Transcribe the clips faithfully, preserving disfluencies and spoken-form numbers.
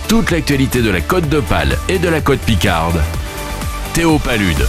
toute l'actualité de la Côte d'Opale et de la Côte Picarde. Théo Palude.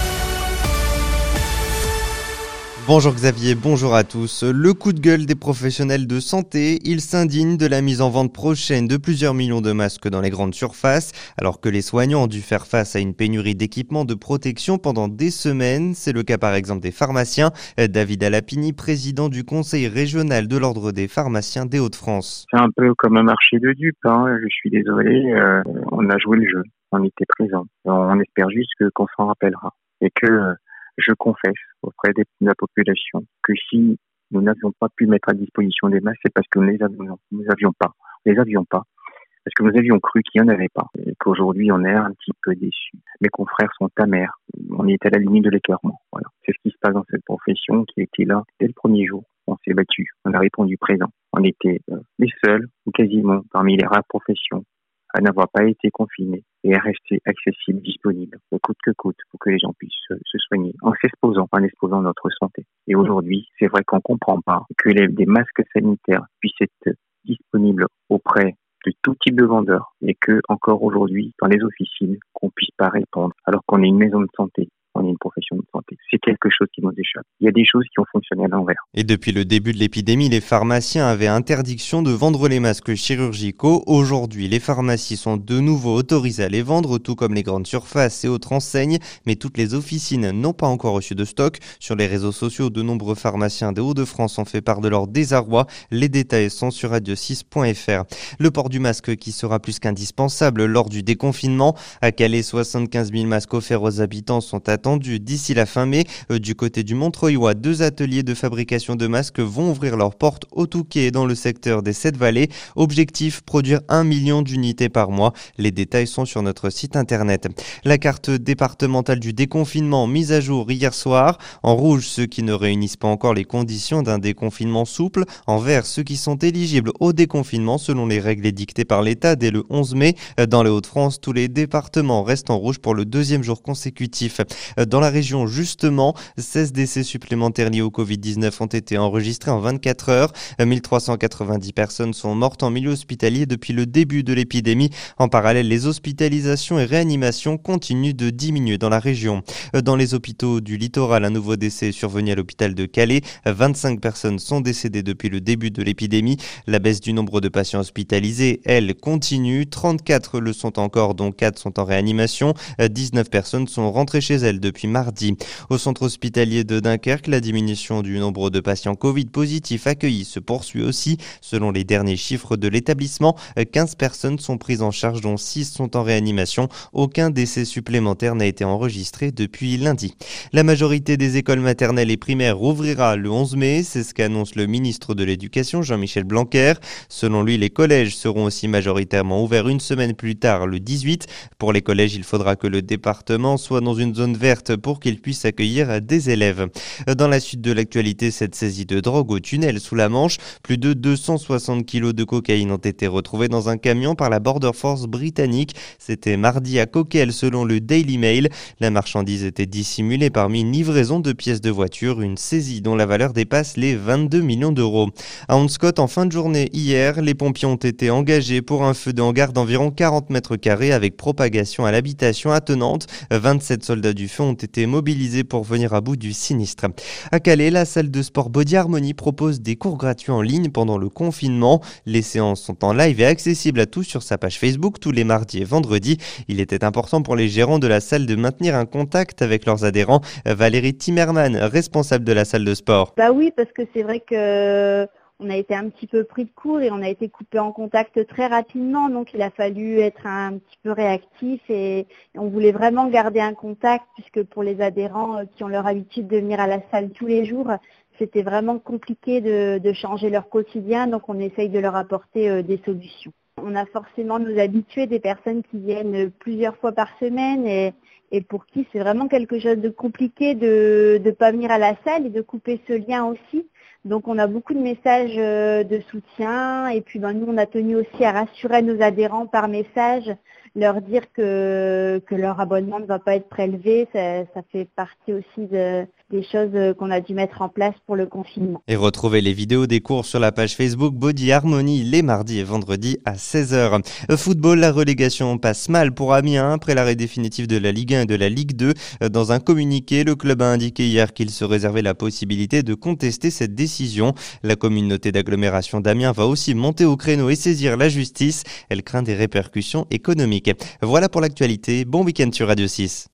Bonjour Xavier, bonjour à tous. Le coup de gueule des professionnels de santé, ils s'indignent de la mise en vente prochaine de plusieurs millions de masques dans les grandes surfaces, alors que les soignants ont dû faire face à une pénurie d'équipements de protection pendant des semaines. C'est le cas par exemple des pharmaciens. David Alapini, président du conseil régional de l'ordre des pharmaciens des Hauts-de-France. C'est un peu comme un marché de dupes, hein. Je suis désolé, euh, on a joué le jeu, on était présent. On espère juste que, qu'on s'en rappellera et que euh, je confesse auprès de la population que si nous n'avions pas pu mettre à disposition des masques, c'est parce que nous les avions, nous avions pas, nous les avions pas, parce que nous avions cru qu'il n'y en avait pas, et qu'aujourd'hui on est un petit peu déçus. Mes confrères sont amers, on est à la limite de l'écœurement. Voilà, c'est ce qui se passe dans cette profession qui était là dès le premier jour. On s'est battu, on a répondu présent. On était euh, les seuls, ou quasiment, parmi les rares professions à n'avoir pas été confinés et à rester accessible, disponible, coûte que coûte, pour que les gens puissent se, se soigner, en s'exposant, en exposant notre santé. Et aujourd'hui, c'est vrai qu'on comprend pas que les, des masques sanitaires puissent être disponibles auprès de tout type de vendeurs et que, encore aujourd'hui, dans les officines, qu'on puisse pas répondre, alors qu'on est une maison de santé. On est une profession de santé. C'est quelque chose qui nous échappe. Il y a des choses qui ont fonctionné à l'envers. Et depuis le début de l'épidémie, les pharmaciens avaient interdiction de vendre les masques chirurgicaux. Aujourd'hui, les pharmacies sont de nouveau autorisées à les vendre, tout comme les grandes surfaces et autres enseignes. Mais toutes les officines n'ont pas encore reçu de stock. Sur les réseaux sociaux, de nombreux pharmaciens des Hauts-de-France ont fait part de leur désarroi. Les détails sont sur radio six point f r. Le port du masque qui sera plus qu'indispensable lors du déconfinement. À Calais, soixante-quinze mille masques offerts aux habitants sont attendus d'ici la fin mai. Du côté du Montreuilois, deux ateliers de fabrication de masques vont ouvrir leurs portes au Touquet dans le secteur des Sept-Vallées. Objectif, produire un million d'unités par mois. Les détails sont sur notre site internet. La carte départementale du déconfinement mise à jour hier soir. En rouge, ceux qui ne réunissent pas encore les conditions d'un déconfinement souple. En vert, ceux qui sont éligibles au déconfinement selon les règles édictées par l'État dès le onze mai. Dans les Hauts-de-France, tous les départements restent en rouge pour le deuxième jour consécutif. Dans la région, justement, seize décès supplémentaires liés au covid dix-neuf ont été enregistrés en vingt-quatre heures. mille trois cent quatre-vingt-dix personnes sont mortes en milieu hospitalier depuis le début de l'épidémie. En parallèle, les hospitalisations et réanimations continuent de diminuer dans la région. Dans les hôpitaux du littoral, un nouveau décès est survenu à l'hôpital de Calais. vingt-cinq personnes sont décédées depuis le début de l'épidémie. La baisse du nombre de patients hospitalisés, elle, continue. trente-quatre le sont encore, dont quatre sont en réanimation. dix-neuf personnes sont rentrées chez elles depuis mardi. Au centre hospitalier de Dunkerque, la diminution du nombre de patients Covid positifs accueillis se poursuit aussi. Selon les derniers chiffres de l'établissement, quinze personnes sont prises en charge, dont six sont en réanimation. Aucun décès supplémentaire n'a été enregistré depuis lundi. La majorité des écoles maternelles et primaires rouvrira le onze mai. C'est ce qu'annonce le ministre de l'Éducation, Jean-Michel Blanquer. Selon lui, les collèges seront aussi majoritairement ouverts une semaine plus tard, le dix-huit. Pour les collèges, il faudra que le département soit dans une zone verte pour qu'ils puissent accueillir des élèves. Dans la suite de l'actualité, cette saisie de drogue au tunnel sous la Manche, plus de deux cent soixante kilos de cocaïne ont été retrouvés dans un camion par la Border Force britannique. C'était mardi à Coquelles selon le Daily Mail. La marchandise était dissimulée parmi une livraison de pièces de voiture, une saisie dont la valeur dépasse les vingt-deux millions d'euros. À Honscott, en fin de journée hier, les pompiers ont été engagés pour un feu de hangar d'environ quarante mètres carrés avec propagation à l'habitation attenante. vingt-sept soldats du feu ont été mobilisés pour venir à bout du sinistre. À Calais, la salle de sport Body Harmony propose des cours gratuits en ligne pendant le confinement. Les séances sont en live et accessibles à tous sur sa page Facebook tous les mardis et vendredis. Il était important pour les gérants de la salle de maintenir un contact avec leurs adhérents. Valérie Timmerman, responsable de la salle de sport. Bah oui, parce que c'est vrai que on a été un petit peu pris de court et on a été coupé en contact très rapidement, donc il a fallu être un petit peu réactif et on voulait vraiment garder un contact puisque pour les adhérents qui ont leur habitude de venir à la salle tous les jours, c'était vraiment compliqué de, de changer leur quotidien, donc on essaye de leur apporter euh, des solutions. On a forcément nos habitués, des personnes qui viennent plusieurs fois par semaine et, et pour qui c'est vraiment quelque chose de compliqué de ne pas venir à la salle et de couper ce lien aussi. Donc on a beaucoup de messages de soutien et puis ben, nous on a tenu aussi à rassurer nos adhérents par message leur dire que, que leur abonnement ne va pas être prélevé, ça, ça fait partie aussi de, des choses qu'on a dû mettre en place pour le confinement. Et retrouvez les vidéos des cours sur la page Facebook Body Harmony les mardis et vendredis à seize heures. Football, la relégation passe mal pour Amiens après l'arrêt définitif de la Ligue un et de la Ligue deux. Dans un communiqué, le club a indiqué hier qu'il se réservait la possibilité de contester cette décision. La communauté d'agglomération d'Amiens va aussi monter au créneau et saisir la justice. Elle craint des répercussions économiques. Voilà pour l'actualité. Bon week-end sur Radio six.